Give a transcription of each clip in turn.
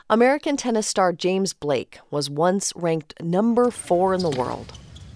American tennis star James Blake was once ranked number 4 in the world.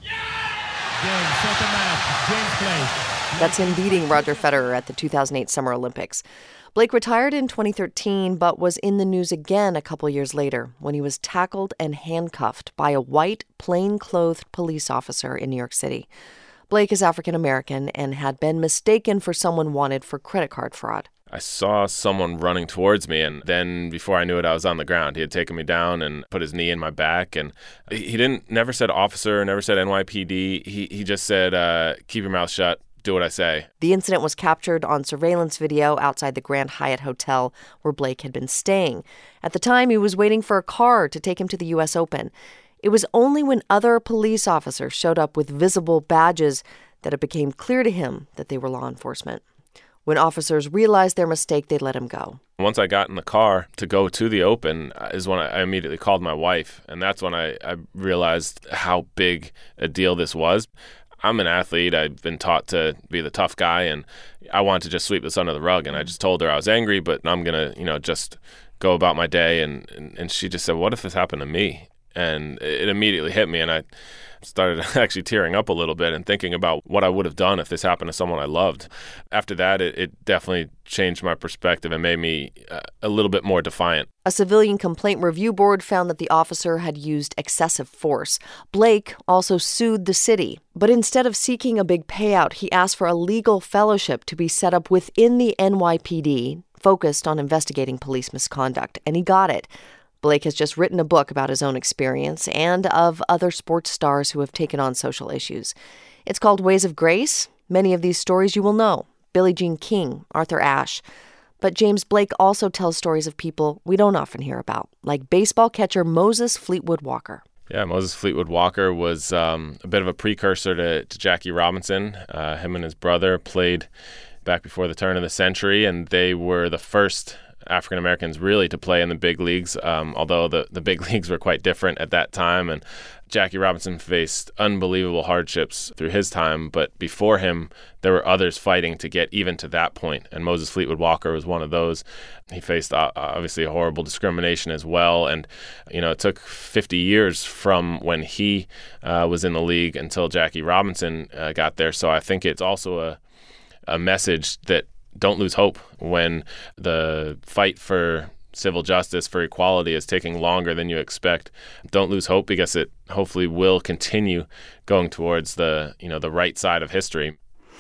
Game, set the match. James Blake. That's him beating Roger Federer at the 2008 Summer Olympics. Blake retired in 2013, but was in the news again a couple years later when he was tackled and handcuffed by a white, plain-clothed police officer in New York City. Blake is African-American and had been mistaken for someone wanted for credit card fraud. I saw someone running towards me, and then before I knew it, I was on the ground. He had taken me down and put his knee in my back, and he never said officer, never said NYPD. He just said, keep your mouth shut, do what I say. The incident was captured on surveillance video outside the Grand Hyatt Hotel where Blake had been staying. At the time, he was waiting for a car to take him to the U.S. Open. It was only when other police officers showed up with visible badges that it became clear to him that they were law enforcement. When officers realized their mistake, they let him go. Once I got in the car to go to the Open is when I immediately called my wife, and that's when I realized how big a deal this was. I'm an athlete. I've been taught to be the tough guy, and I wanted to just sweep this under the rug. And I just told her I was angry, but I'm going to, just go about my day. And she just said, what if this happened to me? And it immediately hit me, and I started actually tearing up a little bit and thinking about what I would have done if this happened to someone I loved. After that, it definitely changed my perspective and made me a little bit more defiant. A civilian complaint review board found that the officer had used excessive force. Blake also sued the city, but instead of seeking a big payout, he asked for a legal fellowship to be set up within the NYPD, focused on investigating police misconduct, and he got it. Blake has just written a book about his own experience and of other sports stars who have taken on social issues. It's called Ways of Grace. Many of these stories you will know: Billie Jean King, Arthur Ashe. But James Blake also tells stories of people we don't often hear about, like baseball catcher Moses Fleetwood Walker. Yeah, Moses Fleetwood Walker was a bit of a precursor to Jackie Robinson. Him and his brother played back before the turn of the century, and they were the first African Americans really to play in the big leagues, although the big leagues were quite different at that time. And Jackie Robinson faced unbelievable hardships through his time, but before him, there were others fighting to get even to that point. And Moses Fleetwood Walker was one of those. He faced obviously a horrible discrimination as well. And, it took 50 years from when he was in the league until Jackie Robinson got there. So I think it's also a message that don't lose hope when the fight for civil justice, for equality, is taking longer than you expect. Don't lose hope, because it hopefully will continue going towards the right side of history.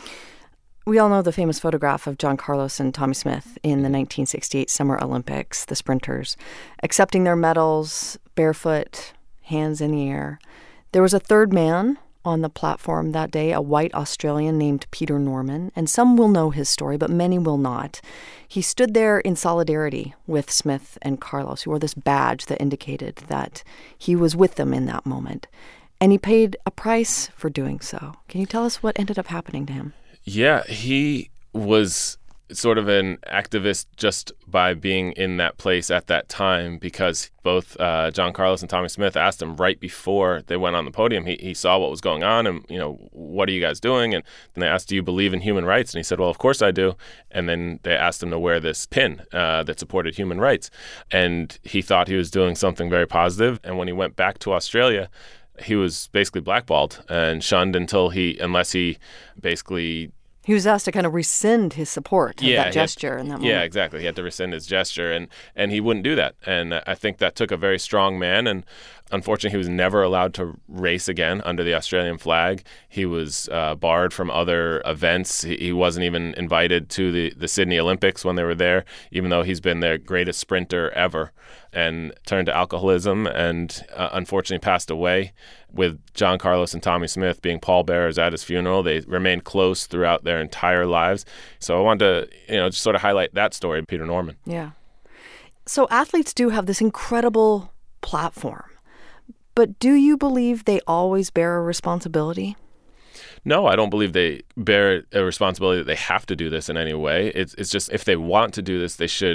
We all know the famous photograph of John Carlos and Tommie Smith in the 1968 Summer Olympics, the sprinters, accepting their medals, barefoot, hands in the air. There was a third man on the platform that day, a white Australian named Peter Norman, and some will know his story, but many will not. He stood there in solidarity with Smith and Carlos. He wore this badge that indicated that he was with them in that moment, and he paid a price for doing so. Can you tell us what ended up happening to him? Yeah, he was sort of an activist just by being in that place at that time, because both John Carlos and Tommie Smith asked him right before they went on the podium. He saw what was going on and, what are you guys doing? And then they asked, do you believe in human rights? And he said, well, of course I do. And then they asked him to wear this pin that supported human rights. And he thought he was doing something very positive. And when he went back to Australia, he was basically blackballed and shunned unless he basically... He was asked to kind of rescind his support of that gesture in that moment. Yeah, exactly. He had to rescind his gesture, and he wouldn't do that. And I think that took a very strong man, and unfortunately, he was never allowed to race again under the Australian flag. He was barred from other events. He wasn't even invited to the Sydney Olympics when they were there, even though he's been their greatest sprinter ever, and turned to alcoholism and unfortunately passed away, with John Carlos and Tommie Smith being pallbearers at his funeral. They remained close throughout their entire lives. So I wanted to, just sort of highlight that story, Peter Norman. Yeah. So athletes do have this incredible platform, but do you believe they always bear a responsibility? No, I don't believe they bear a responsibility that they have to do this in any way. It's just, if they want to do this, they should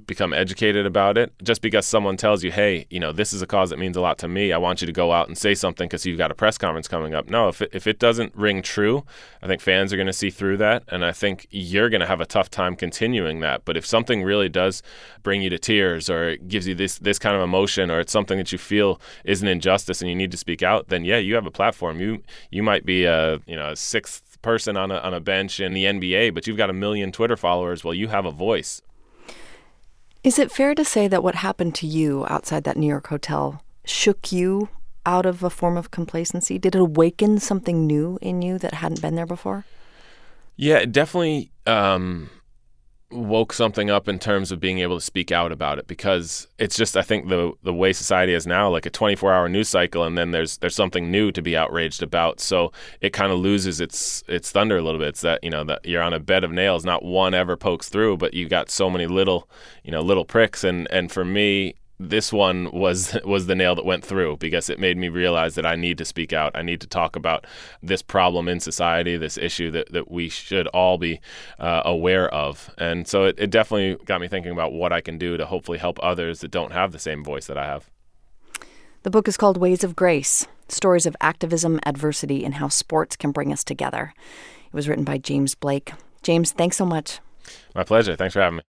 become educated about it. Just because someone tells you, hey, this is a cause that means a lot to me, I want you to go out and say something because you've got a press conference coming up. No, if it doesn't ring true, I think fans are going to see through that, and I think you're going to have a tough time continuing that. But if something really does bring you to tears, or it gives you this kind of emotion, or it's something that you feel is an injustice and you need to speak out, then yeah, you have a platform. You might be a sixth person on a bench in the NBA, but you've got 1 million Twitter followers. Well, you have a voice. Is it fair to say that what happened to you outside that New York hotel shook you out of a form of complacency? Did it awaken something new in you that hadn't been there before? Yeah, it definitely woke something up in terms of being able to speak out about it, because it's just, I think the way society is now, like a 24-hour news cycle, and then there's something new to be outraged about. So it kind of loses its thunder a little bit. It's that, that you're on a bed of nails, not one ever pokes through, but you got so many little pricks. And for me, this one was the nail that went through, because it made me realize that I need to speak out. I need to talk about this problem in society, this issue that we should all be aware of. And so it definitely got me thinking about what I can do to hopefully help others that don't have the same voice that I have. The book is called Ways of Grace, Stories of Activism, Adversity, and How Sports Can Bring Us Together. It was written by James Blake. James, thanks so much. My pleasure. Thanks for having me.